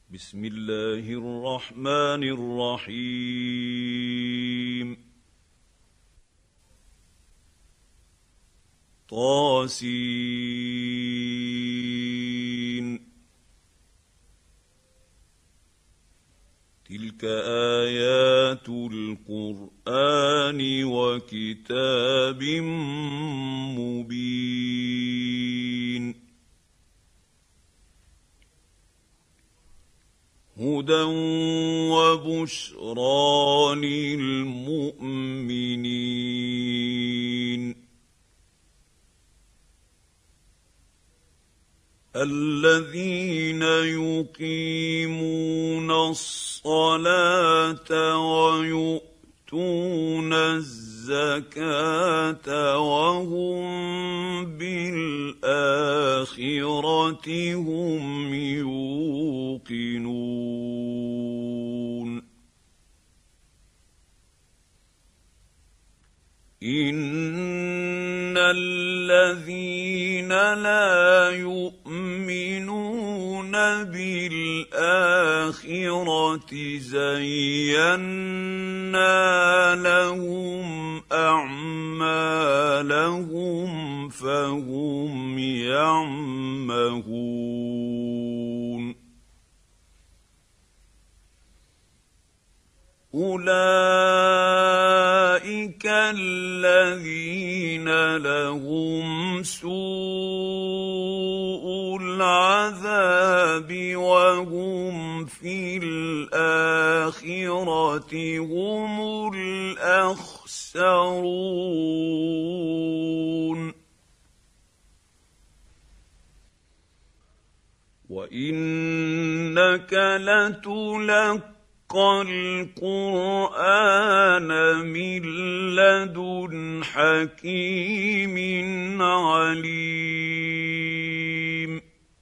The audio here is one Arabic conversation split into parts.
بسم الله الرحمن الرحيم طاسين تلك آيات القرآن وكتاب مبين هدى وبشرى للمؤمنين الذين يقيمون الصلاة ويؤتون الزكاة وهم بالآخرة هم يوقنون إن الذين لا يؤمنون بالآخرة زينا لهم أعمالهم فهم يعمهون أولئك الذين لهم سوء العذاب وهم في الآخرة هم الأخسرون وإنك لتلقى القرآن من لدن حكيم عليم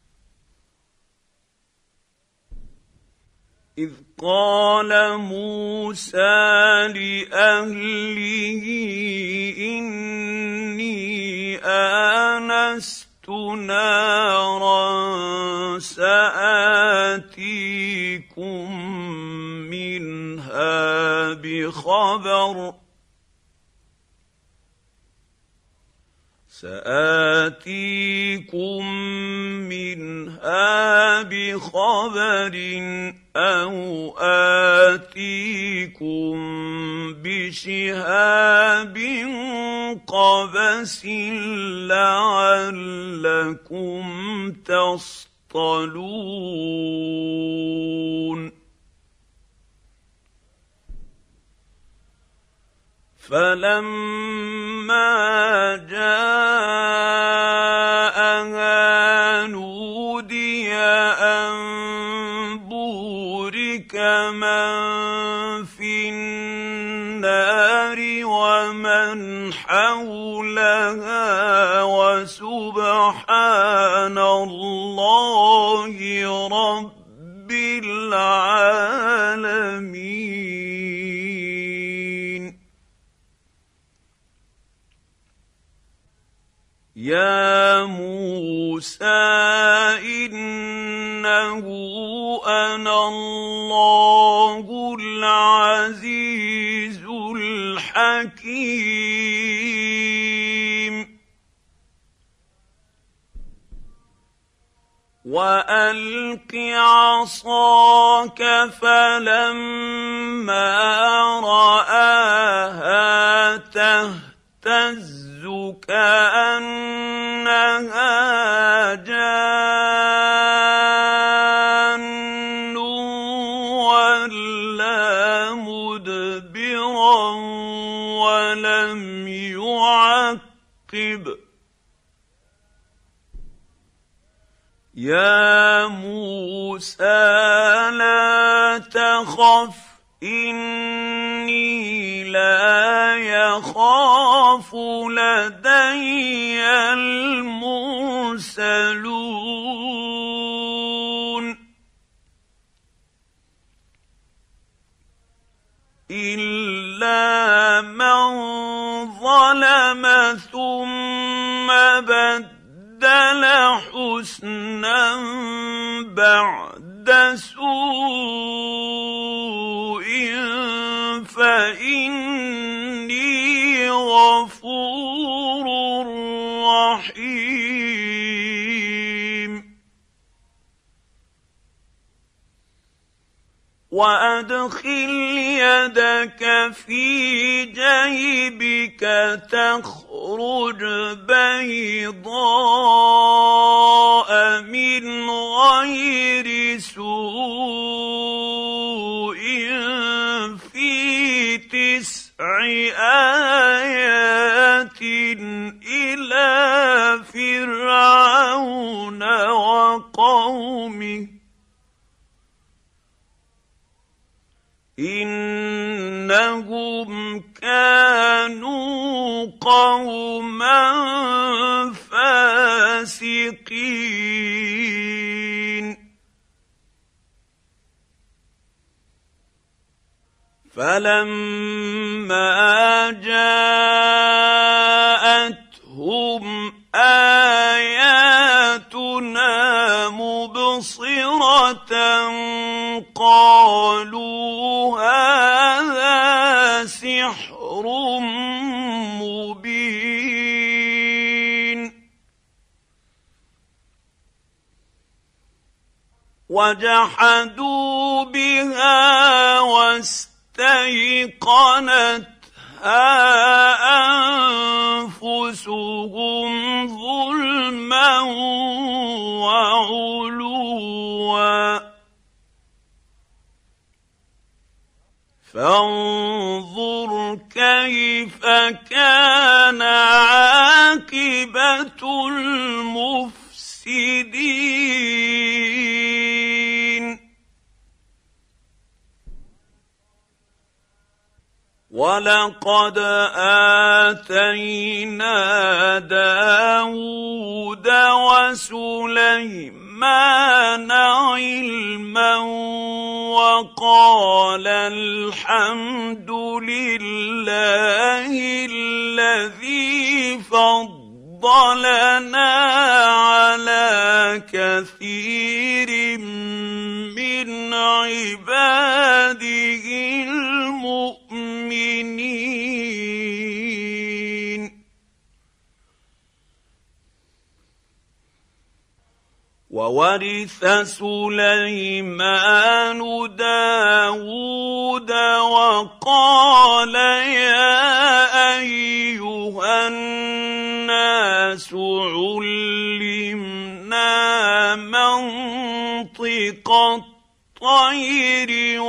إذ قال موسى لأهله إني آنست نارا سآتيكم منها بخبر أو آتيكم بشهاب قبس لعلكم تصطلون فلما جاءها نودي أن بورك من في النار ومن حولها وسبحان الله رب العالمين يا موسى إنه أنا الله العزيز الحكيم وألق عصاك فلما رآها تهتز كأنها جان ولا مدبرا ولم يعقب يا موسى لا تخف إني لا يخاف لدي المرسلون إلا من ظلم ثم بدل حسنا بعد سوء فإني غفور رحيم وأدخل يدك في جيبك تخرج بيضاء من غير سوء في 9 آيات إلى فرعون وقومه إنهم كانوا قوما فاسقين فلما جاءتهم آياتنا مبصرة قالوا هذا سحر مبين وجحدوا بها واستيقنتها أنفسهم ظلما وعلوا فانظر كيف كان عاقبة المفسدين ولقد آتينا داود وسليمان علما وقال الحمد لله الذي فضلنا على كثير من عباده المؤمنين وورث سليمان داود وقال يا أيها الناس علمنا منطق الطير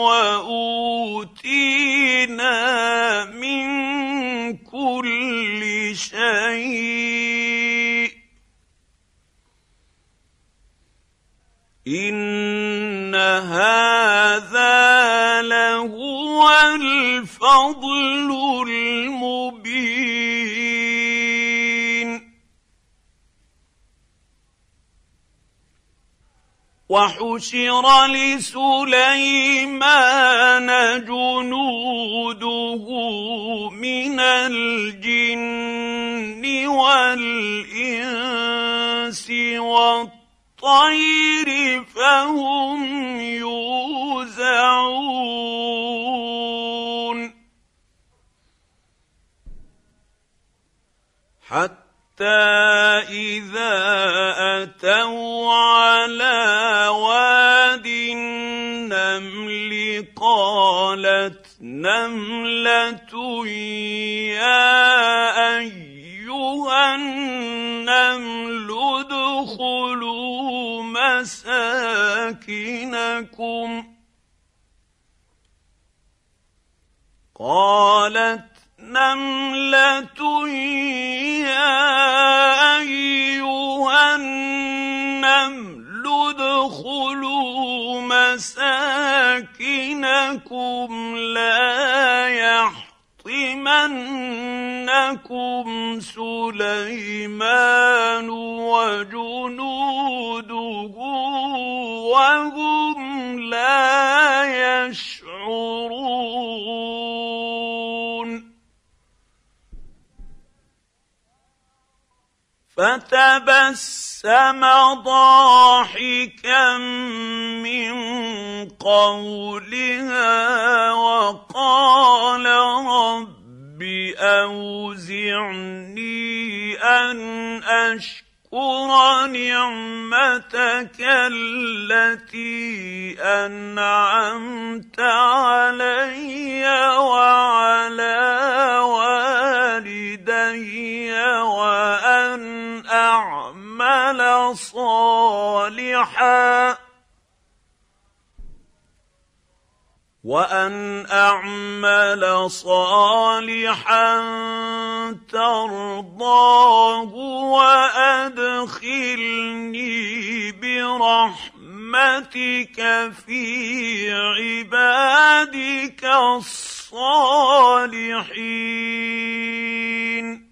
وأوتينا من كل شيء إن هذا لهو الفضل المبين وحشر لسليمان جنوده من الجن والإنس والطير فهم يوزعون حتى إذا أتوا على واد النمل قالت نملة يا أيها النمل ادخلوا مساكنكم قالت نملة يا أيها النمل ادخلوا مساكنكم لا يحطمنكم سليمان وجنوده وهم لا يشعرون فتبسم ضاحكا من قولها وقال رب أوزعني أن أشكر نعمتك التي أنعمت علي وعلى والدي وأن أعمل صالحا ترضاه وأدخلني برحمتك في عبادك الصالحين.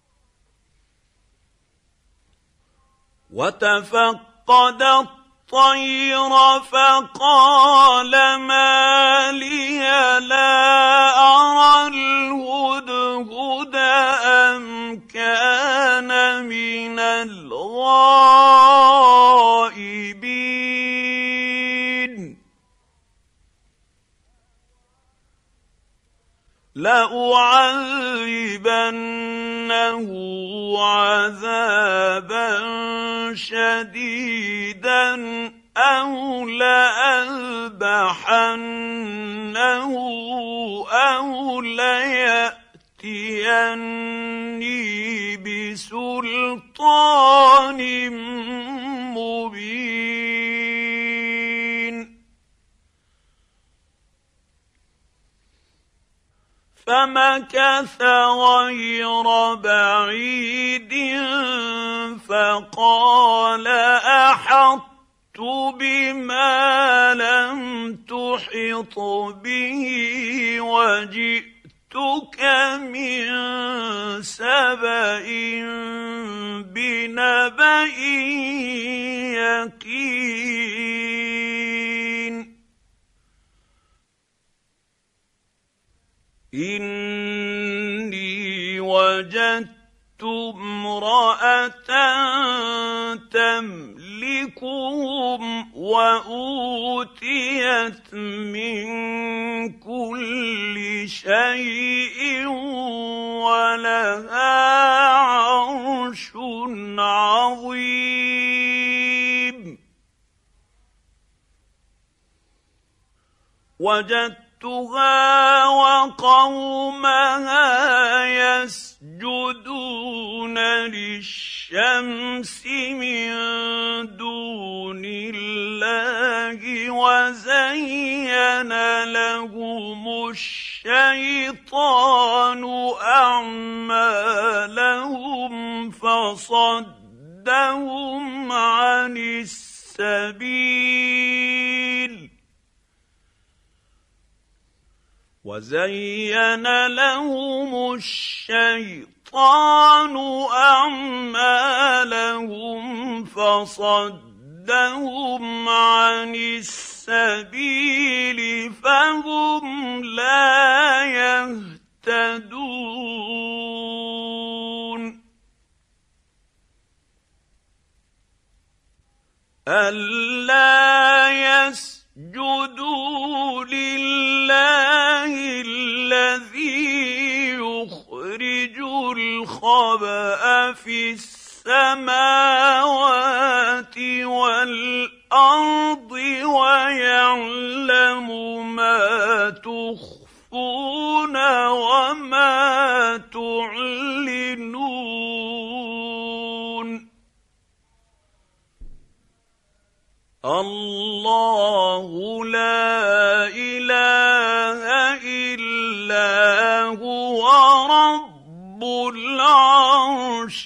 وتفقد الطير فقال ما لي لا أرى الهدهد أم كان من الغائبين. لأعذبنه عذابا شديدا أو لأذبحنه أو ليأتيني بسلطان مبين. فمكث غير بعيد فقال أحطت بما لم تحط به وجئتك من سبأ بنبأ يقين. إني وجدت امرأة تملكهم وأوتيت من كل شيء ولها عرش عظيم. وجدتها وقومها يسجدون للشمس من دون الله وزين لهم الشيطان أعمالهم فصدهم عن السبيل وزين لهم الشيطان أعمالهم فصدهم عن السبيل فهم لا يهتدون. ألا يسجدوا لله الذي يخرج الخبأ في السماوات والأرض ويعلم ما تخفون وما تعلنون. الله لا إله إلا هو رب العرش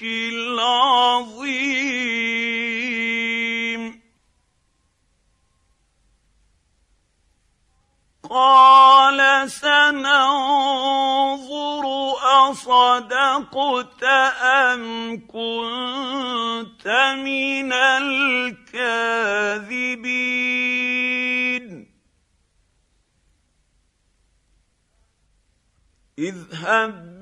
العظيم. قال سننظر أصدقت أم كنت من الكاذبين. اذهب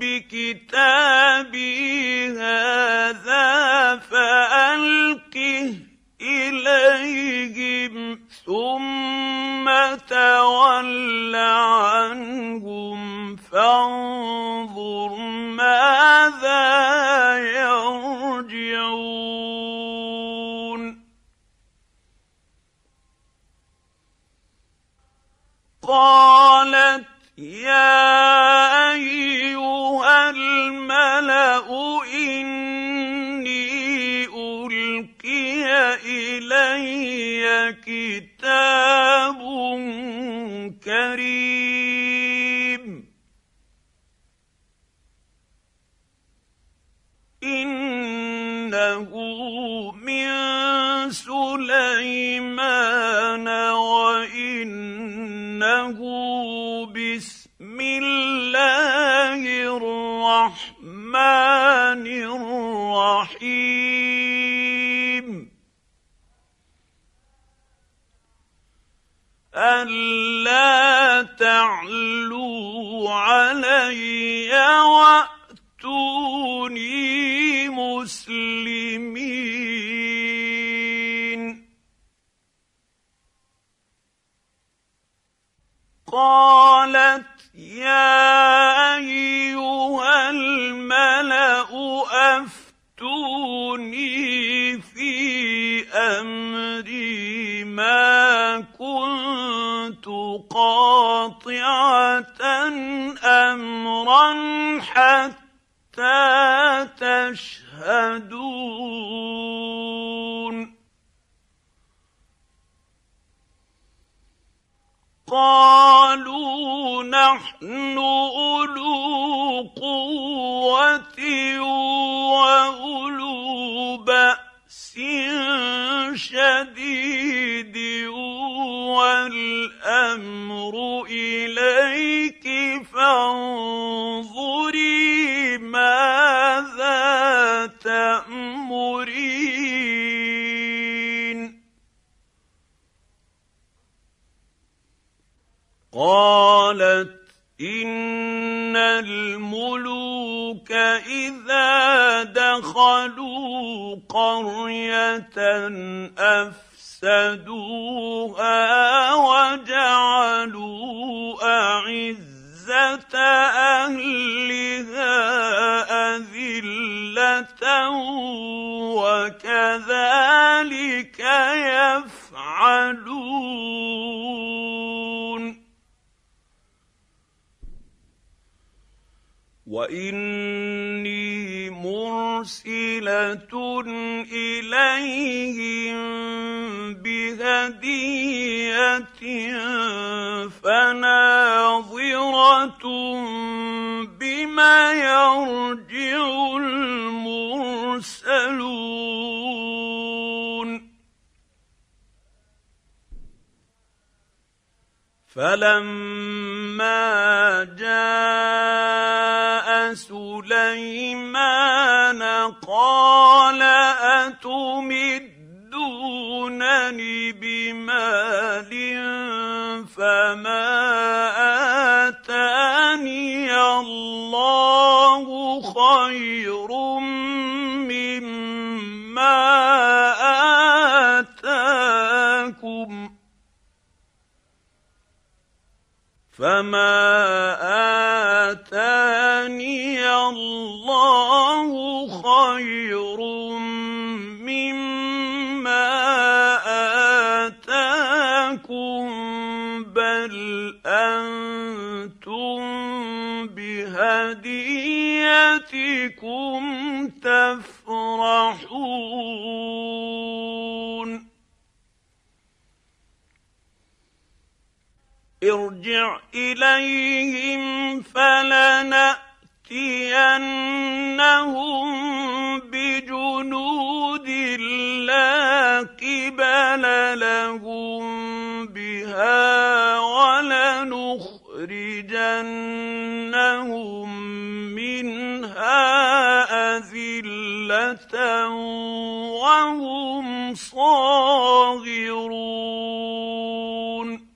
بكتابي هذا فألقه إليهم ثم تول عنهم فانظر ماذا يرجعون قالت يا أيها الملأ إني ألقي إلي كتاب كريم إنه من سليمان وإنه بسم الله الرحمن الرحيم ألا تعلوا علي وأتوني مسلمين قالت يا أيها الملأ أفتوني في أمري ما كنت قاطعة أمرا حتى تشهدون قالوا نحن أولو قوة وأولو بأس شديد والأمر إليك فانظري ماذا تأمرين قالت إن الملوك إذا دخلوا قرية أفسدوها وجعلوا أعزة أهلها أذلة وكذلك يفعلون وإني مرسلة إليهم بهدية فناظرة بما يرجع المرسلون فلما جاء سليمان قال أتمدونني بمال فما آتاني الله خير مما آتاكم فما آتاني الله خير مما آتاكم بل أنتم بهديتكم تفرحون ارجع إليهم فلنأتينهم بجنود لا قبل لهم بها ولنخرجنهم منها أذلة وهم صاغرون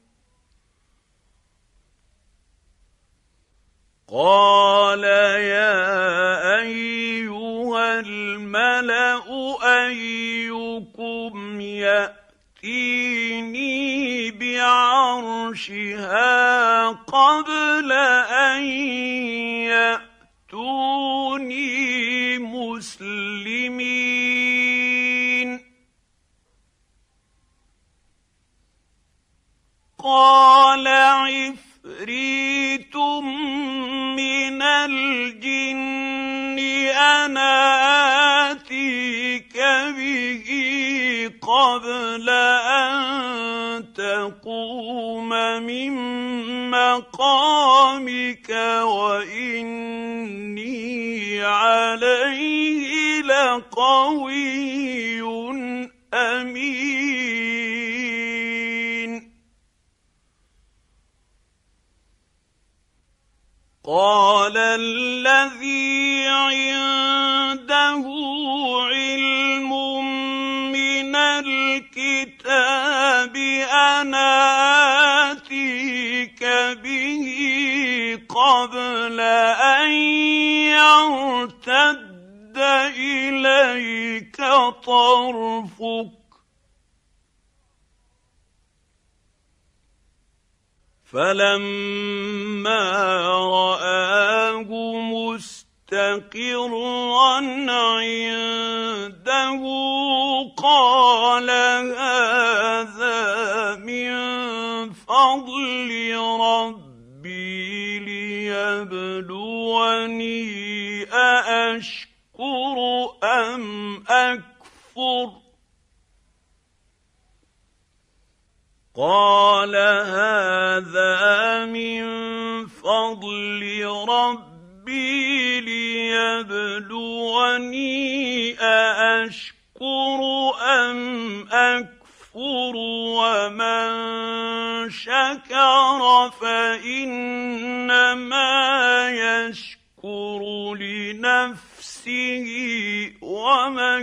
قال يا أيها الملأ أيكم يأتيني بعرشها عرشها قبل أن يأتوني مسلمين قال عفريت من الجن أنا آتيك به قبل أن تقوم من مقامك وإني عليه لقوي أمين قال الذي عنده علم من الكتاب أنا آتيك به قبل أن يرتد إليك طرفك فلما رآه مستقرا عنده قال هذا من فضل ربي ليبلوني أأشكر أم أكفر قال هذا من فضل ربي ليبلوني أأشكر أم أكفر ومن شكر فإنما يشكر لنفسه ومن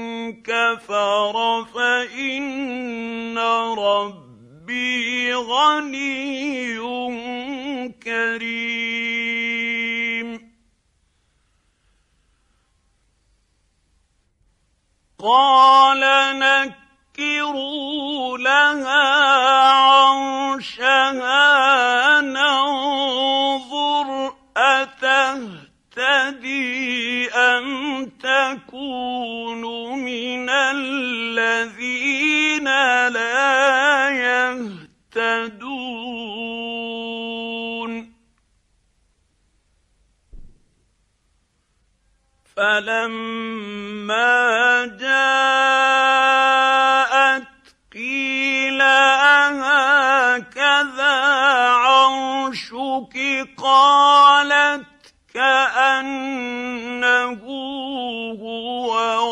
كفر فإن ربي غني كريم قال نكروا لها عرشها ننظر أتهتدي أم تكون من الذين لا يهتدون فلما جاءت قيل أهكذا عرشك قالت كأنه هو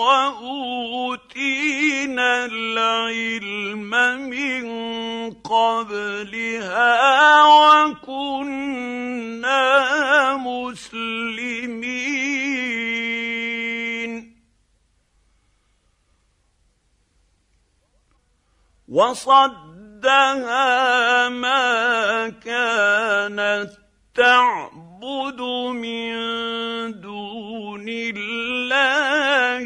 وأوتينا العلم من قبلها وكنا مسلمين وصدها ما كانت تعبد من دون الله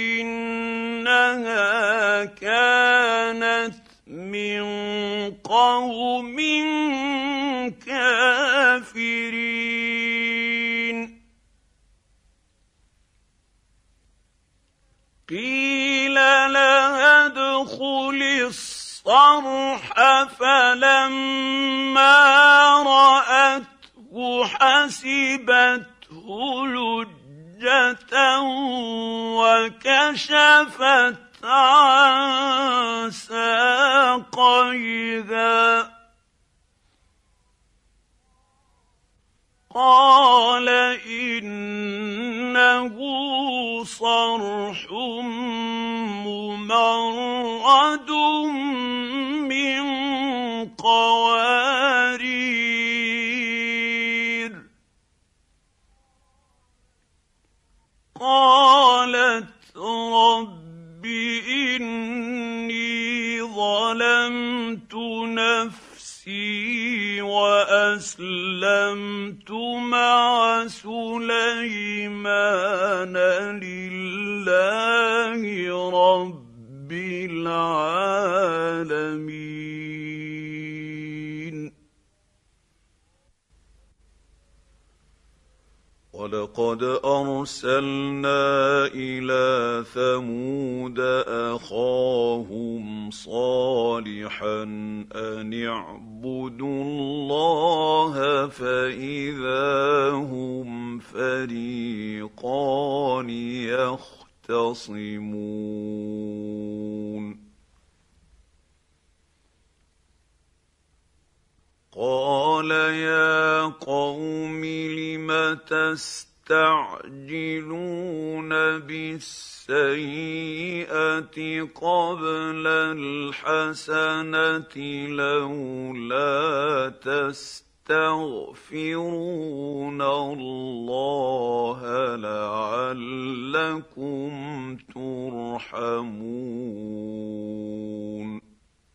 إنها كانت من قوم كافرين قيل لها ادخل الصرح فلما رأته حسبته لجة وكشفت عن ساقيها قال إنه صرح ممرد من قوارير قالت رب إني ظلمت نفسي وأسلمت مع سليمان لله رب العالمين وَلَقَدْ أَرْسَلْنَا إِلَىٰ ثَمُودَ أَخَاهُمْ صَالِحًا أَنِ اعْبُدُوا اللَّهَ فَإِذَا هُمْ فَرِيقَانِ يَخْتَصِمُونَ قَالَ يَا قَوْمِ لِمَ تَسْتَعْجِلُونَ بِالسَّيِّئَةِ قَبْلَ الْحَسَنَةِ لَوْلَا تَسْتَغْفِرُونَ اللَّهَ لَعَلَّكُمْ تُرْحَمُونَ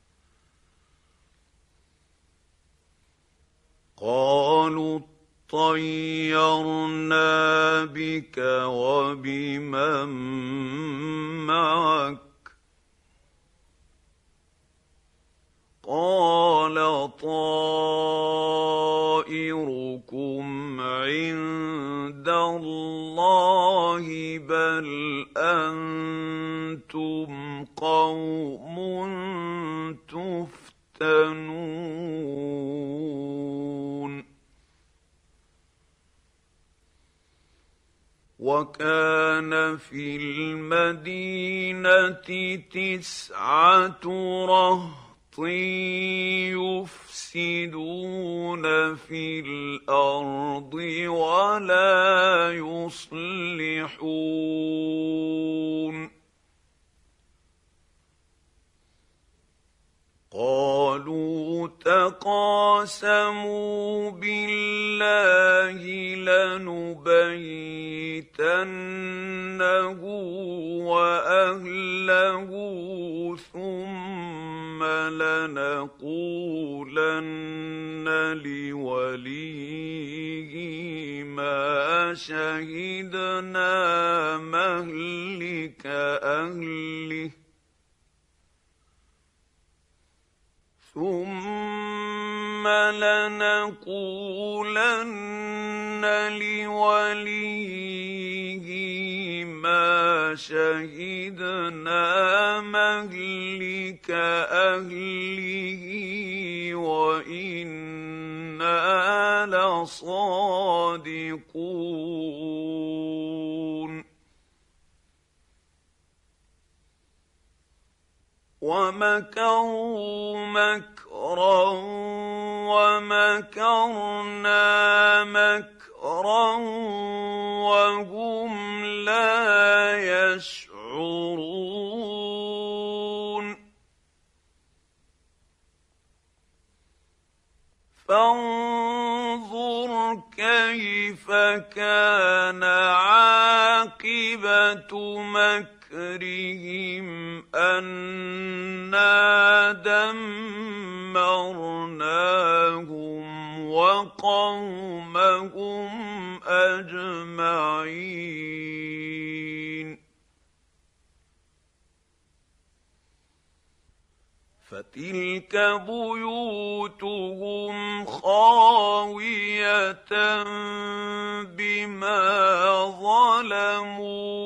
قالوا اطَّيَّرْنَا بِكَ وَبِمَن مَّعَكَ قَالَ طَائِرُكُمْ عِندَ اللَّهِ بَلْ أَنتُمْ قَوْمٌ تُفْتَنُونَ وَكَانَ فِي الْمَدِينَةِ 9 رَهْطٍ يُفْسِدُونَ فِي الْأَرْضِ وَلَا يُصْلِحُونَ قالوا تقاسموا بالله لنبيتنه وأهله ثم لنقولن لوليه ما شهدنا مهلك أهله ثم لنقولن لوليه ما شهدنا مهلك أهله وإنا لصادقون ومكروا مكرا ومكرنا مكرا وهم لا يشعرون فانظر كيف كان عاقبة مكرهم أنا دمرناهم وقومهم أجمعين فتلك بيوتهم خاوية بما ظلموا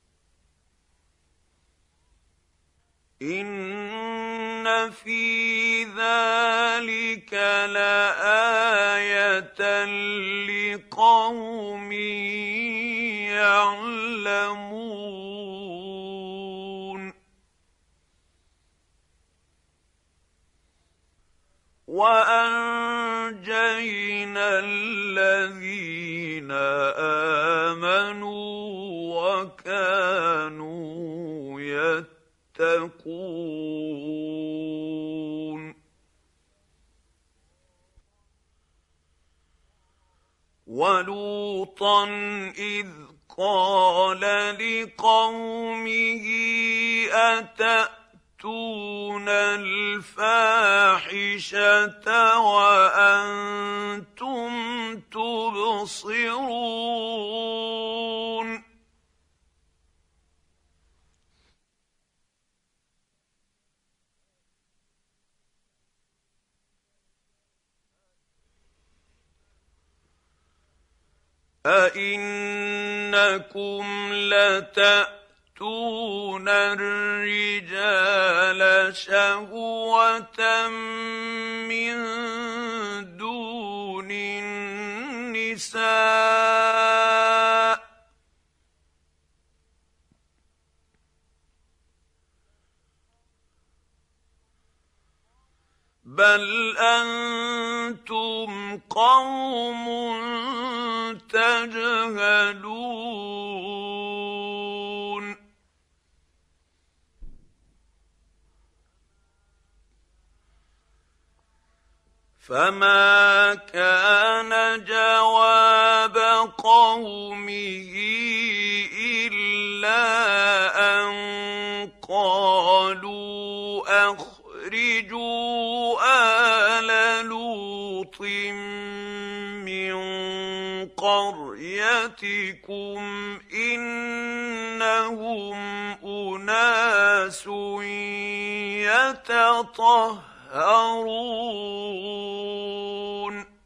إن في ذلك لآية لقوم يعلمون وأنجينا الذين آمنوا وكانوا يتقون ولوطا إذ قال لقومه أتأتون الفاحشة وأنتم تبصرون أئنكم لتأتون الرجال شهوة من دون النساء بل أنتم قوم تجهلون فما كان جواب قومه إلا أن قالوا أخرجوا آل لوط من قريتكم إنهم أناس يتطهرون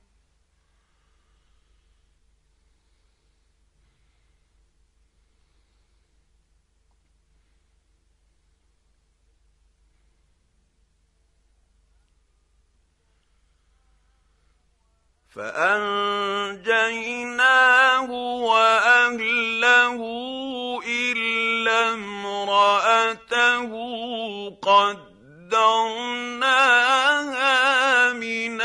فأنجيناه وأهله إلا امرأته قدرناها من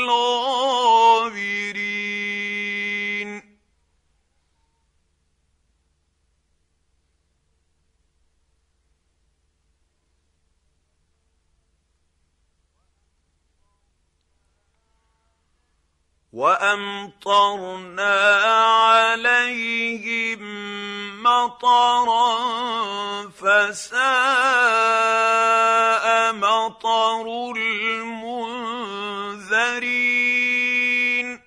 الغابرين وأمطرنا عليهم مطرا فساء مطر المنذرين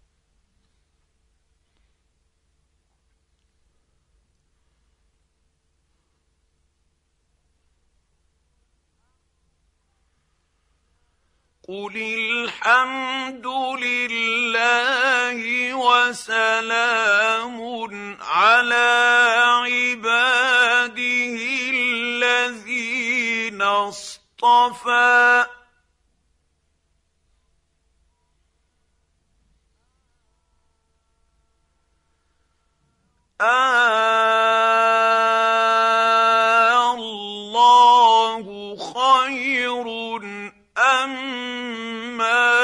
قل الحمد لله وسلام على عباده الذين اصطفى الله خير أما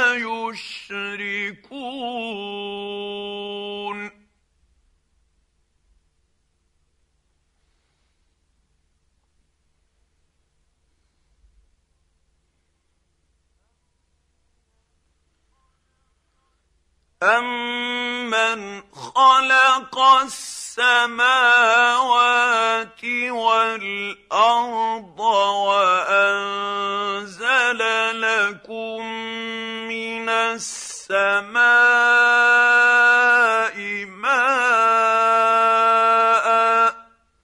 يشركون أَمَّنْ خَلَقَ السَّمَاوَاتِ وَالْأَرْضَ وَأَنزَلَ لَكُم مِّنَ السَّمَاءِ مَاءً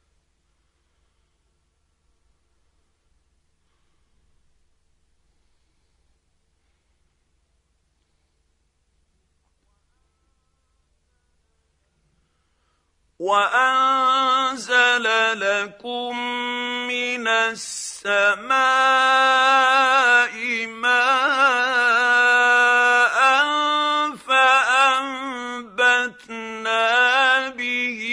وَأَنزَلَ لَكُم مِّنَ السَّمَاءِ مَاءً فَأَنبَتْنَا بِهِ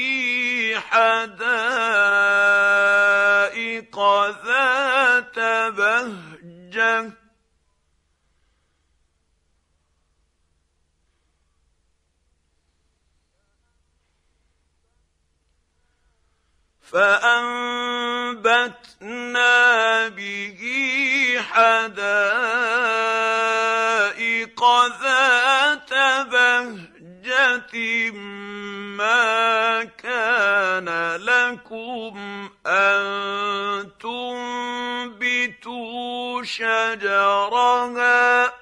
حَدَائِقَ ذَاتَ بَهْجَةٍ ما كان لكم أن تنبتوا شجرها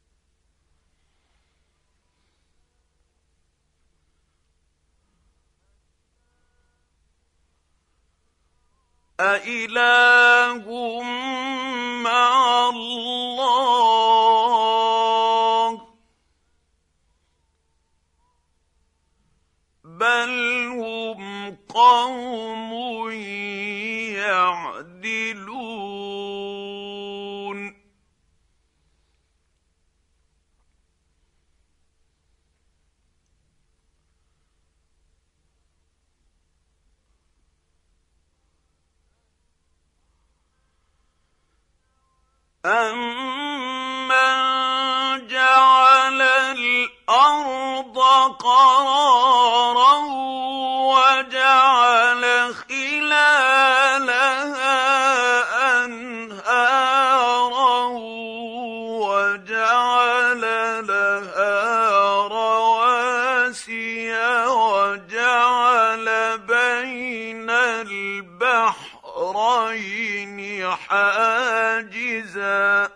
أإله مع الله أَمَّن جَعَلَ الْأَرْضَ قَرَارًا وَجَعَلَ خِلَالَهَا أَنْهَارًا وَجَعَلَ لَهَا رَوَاسِيَ وَجَعَلَ بَيْنَ الْبَحْرَيْنِ حَاجِزًا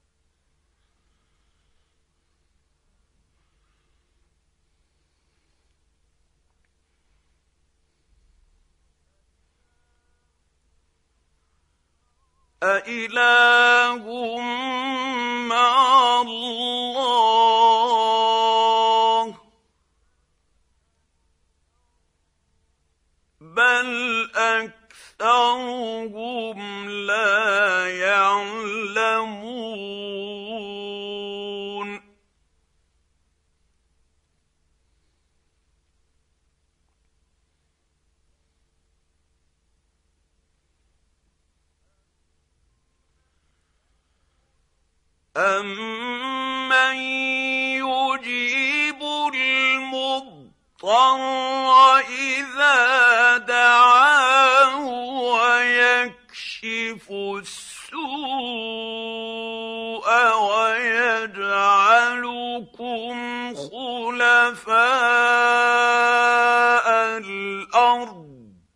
أَإِلَٰهٌ مَّعَ اللَّهِ ۚ بَلْ أَكْثَرُهُمْ لَا يَعْلَمُونَ أَمَّن يُجِيبُ الْمُضْطَرَّ إِذَا دَعَاهُ وَيَكْشِفُ السُّوءَ وَيَجْعَلُكُمْ خُلَفَاءَ الْأَرْضِ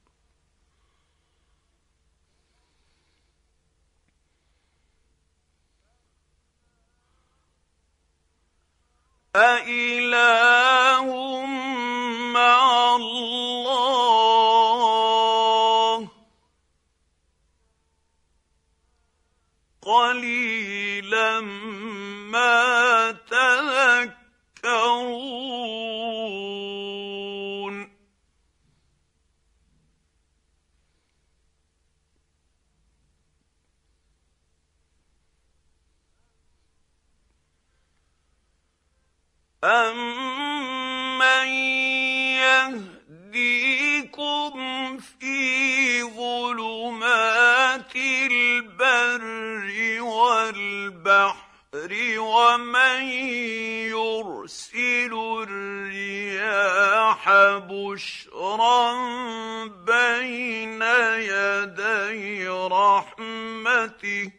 أَإِلَٰهٌ مَّعَ اللَّهِ ۚ قَلِيلًا مَّا تَذَكَّرُونَ أَمَّن يَهْدِيكُمْ فِي ظُلُمَاتِ الْبَرِّ وَالْبَحْرِ وَمَن يُرْسِلُ الرِّيَاحَ بُشْرًا بَيْنَ يَدَيْ رَحْمَتِهِ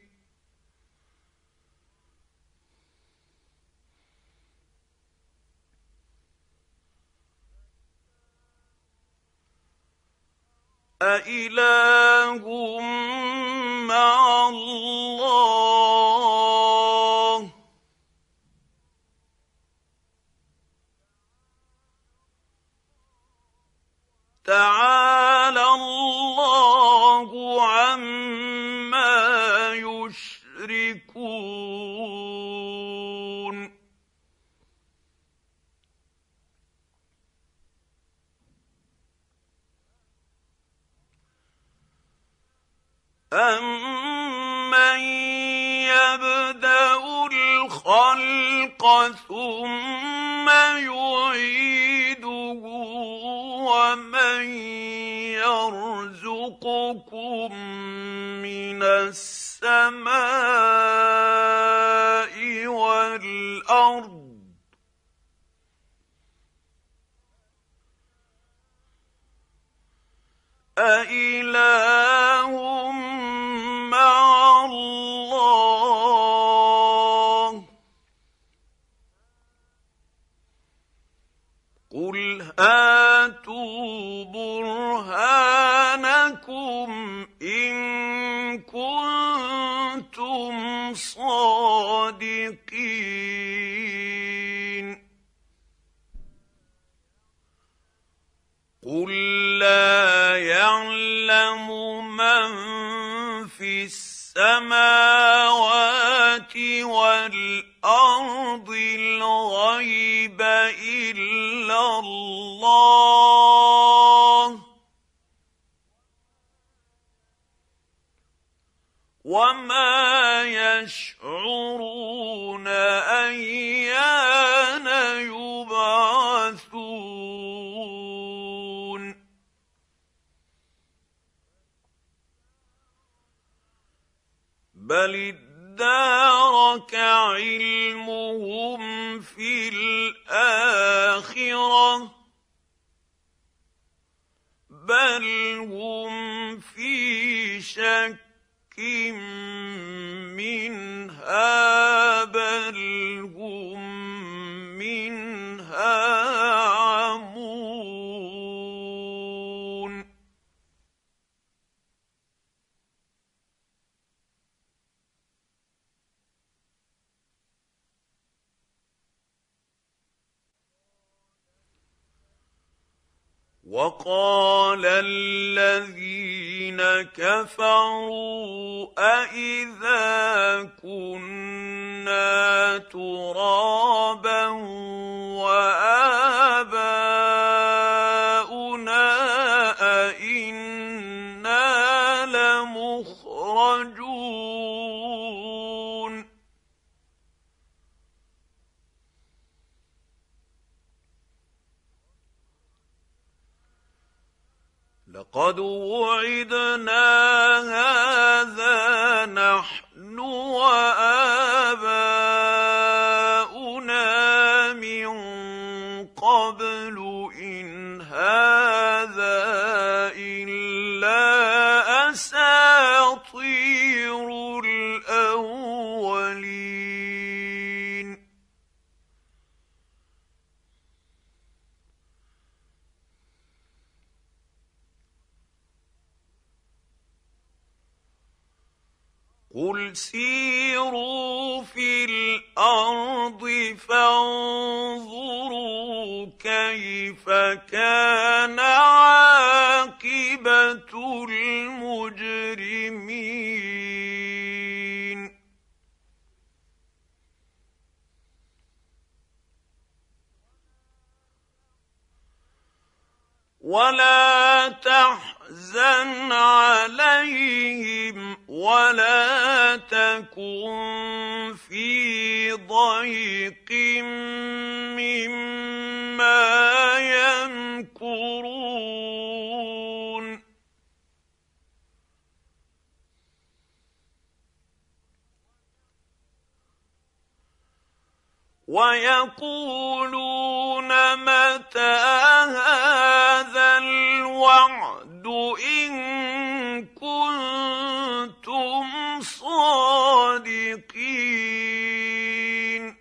أَإِلَٰهٌ مَّعَ اللَّهِ ۚ تَعَالَى اللَّهُ عَمَّا يُشْرِكُونَ أَمَّن يَبْدَأُ الْخَلْقَ ثُمَّ يُعِيدُهُ وَمَن يَرْزُقُكُم مِّنَ السَّمَاءِ وَالْأَرْضِ أَإِلَٰهٌ مَّعَ اللَّهِ ۚ قُلْ هَاتُوا بُرْهَانَكُمْ إِن كُنتُمْ صَادِقِينَ قُل لَّا يَعْلَمُ مَن فِي السَّمَاوَاتِ وَالْأَرْضِ الْغَيْبَ إِلَّا اللَّهُ ۚ وَمَا يَشْعُرُونَ أَيَّانَ يُبْعَثُونَ بَلِ ادَّارَكَ علمهم في الآخرة بل هم في شك منها بل هم منها عمون وقال الذين كفروا أإذا كنا ترابا وآباؤنا أإنا لمخرجون لقد وعدنا هذا نحن وآباؤنا من قبل إن هذا إلا أساطير الأولين قل سيروا في الأرض فانظروا كيف كان عاقبة المجرمين ولا تحزن عليهم ولا تكن في ضيق مما يمكرون ويقولون متى هذا الوعد إن كنتم صادقين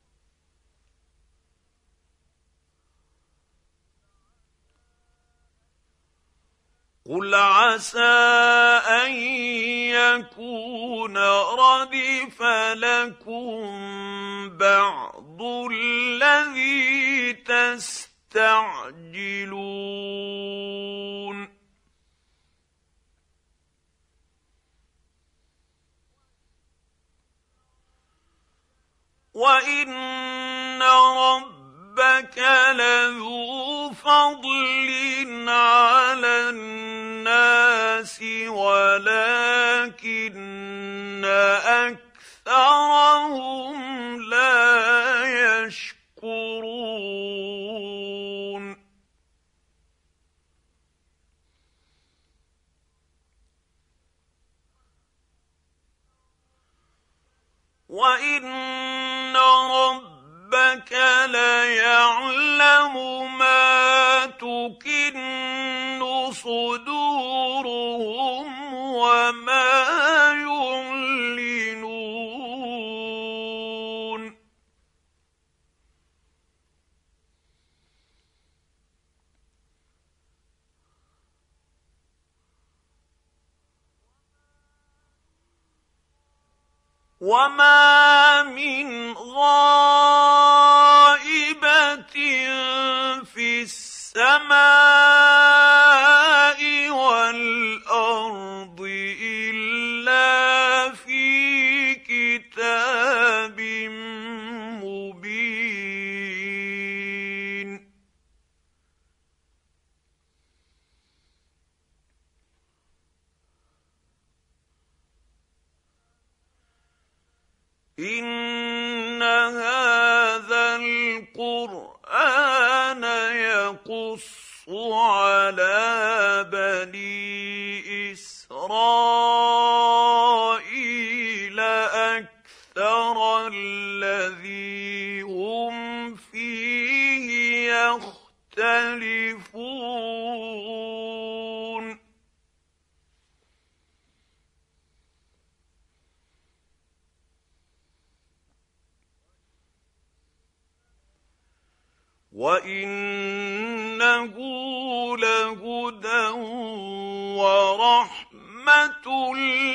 قل عسى أن يكون ردف لكم بعض الذي تستعجلون وإن ربك لذو فضل على الناس ولكن أكثرهم لا يشكرون وإن ربك ليعلم ما تكن صدورهم وما يعلنون وما من غائبة في السماء والأرض إلا في كتاب مبين إن هذا القرآن يقص على بني إسرائيل أكثر الذي هم فيه يختلفون وإنه لهدى ورحمة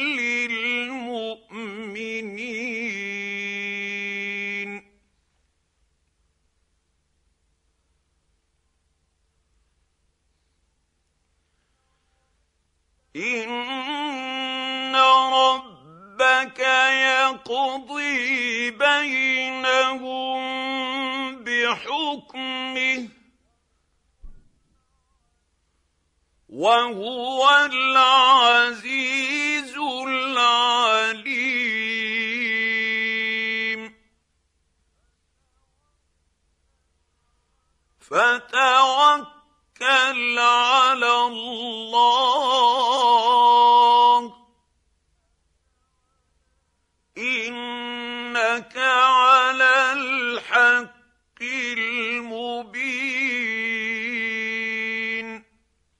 للمؤمنين إن ربك يقضي بينهم بحكمه وهو العزيز العليم فتوكل على الله إنك على الحق المبين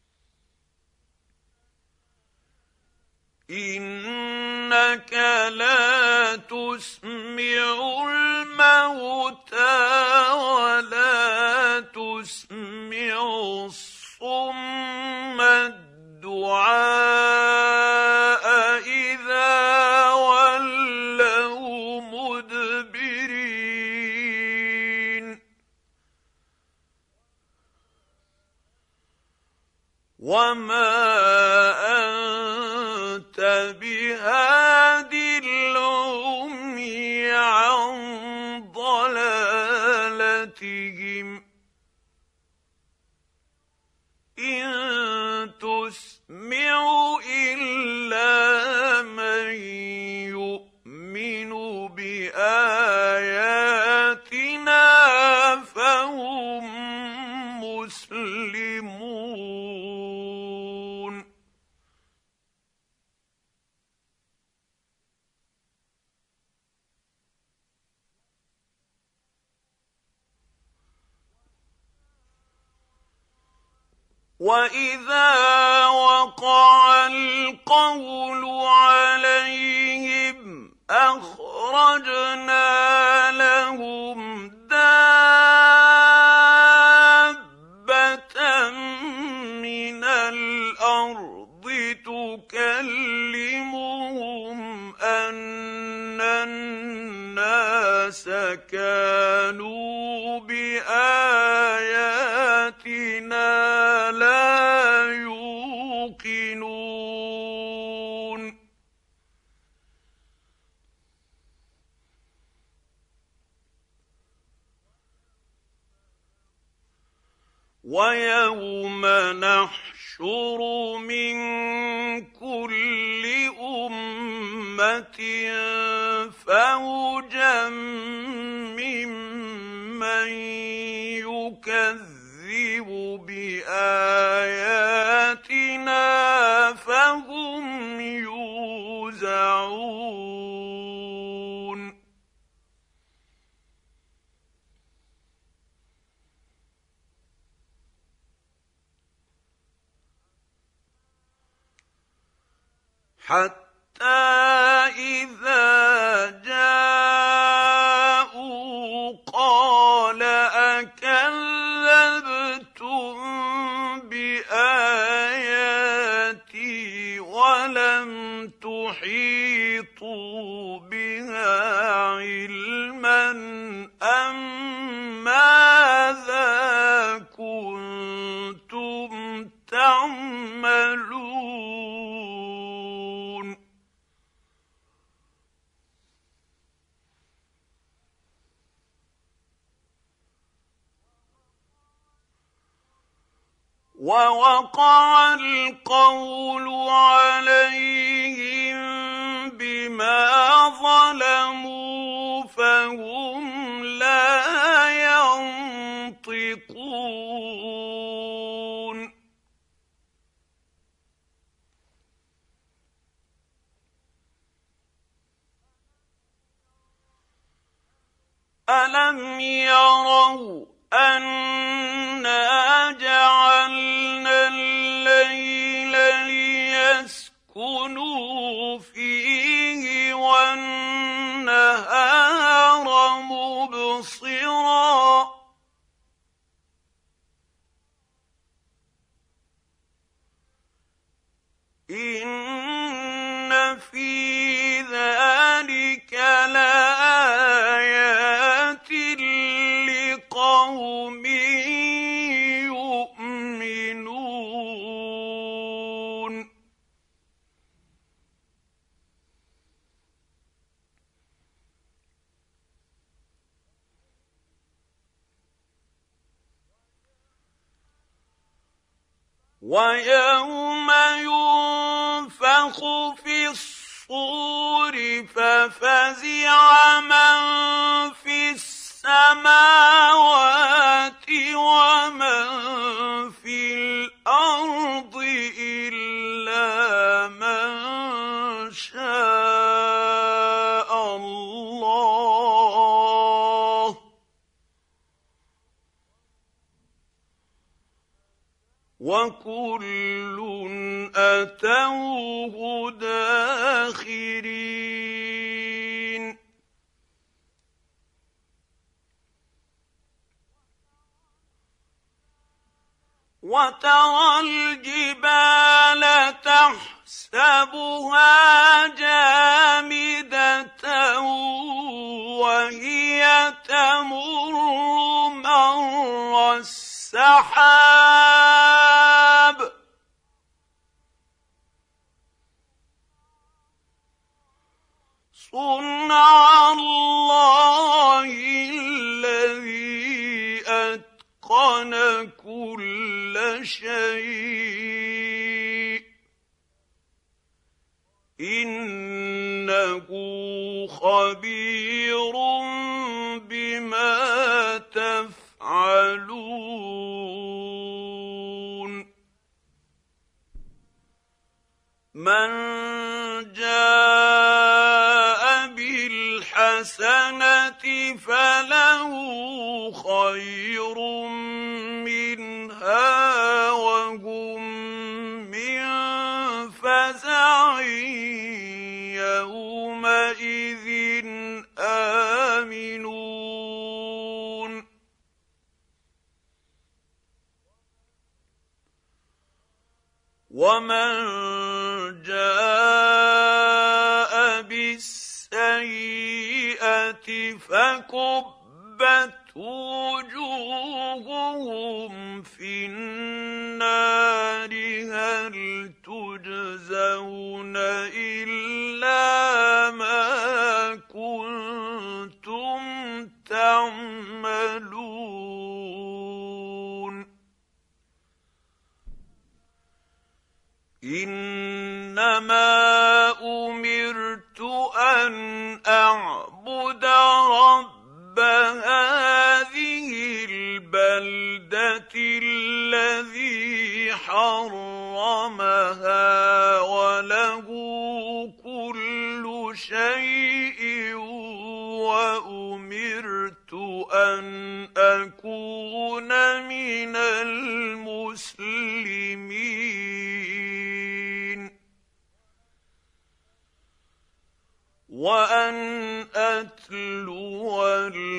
إنك لا تسمع الموتى ولا تسمع الصم الدعاء إذا ولوا مدبرين وما أنت بهاد العمي عن ضلالتهم إن تسمع إلا من يؤمن بآياتنا فهم مسلمون وإذا وقع القول عليهم أخرجنا لهم دابة من الأرض تكلمهم أن الناس كانوا بآياتنا لا يوقنون ويوم نحشر من كل أمة فوجا ممن يكذب بآياتنا فهم يوزعون حتى إذا جاءوا قال أكذبتم بآياتي ولم تحيطوا بها علما أم ماذا كنتم تعملون ووقع القول عليهم بما ظلموا فهم لا ينطقون ألم يروا أنا جعلنا الليل ليسكنوا فيه والنهار مبصرا إن في ذلك لآيات لقوم يؤمنون ويوم ينفخ في الصور ففزع من في السماوات ومن في الأرض إلا من شاء الله وكل أتوه داخرين وترى الجبال تحسبها جامدة وهي تمر مر السحاب صنع الله الذي أتقن كل شيء إنه خبير بما تفعلون من جاء بالحسنة فله خير منها وهم من فزع يومئذ آمنون ومن جاء بالسيئة فكبت وجوههم في النار هل تجزون إلا ما كنتم تعملون إنما أمرت أن أعبد رب هذه البلدة الذي حرمها وله كل شيء وأمرت أن أكون من المسلمين وأن أتلو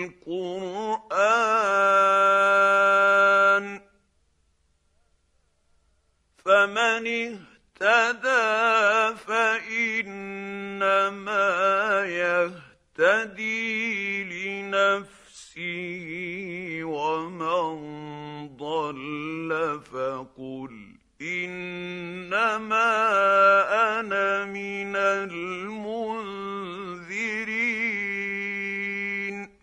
القرآن فمن اهتدى فإنما يهتدي لنفسه ومن ضل فقل إنما أنا من المنذرين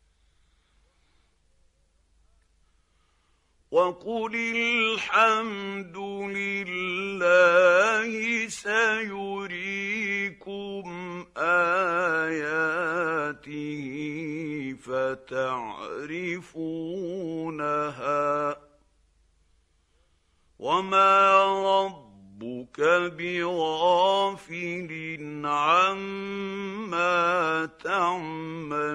وقل الحمد لله سيريكم آياته فتعرفونها وما ربك بغافل عما تعملون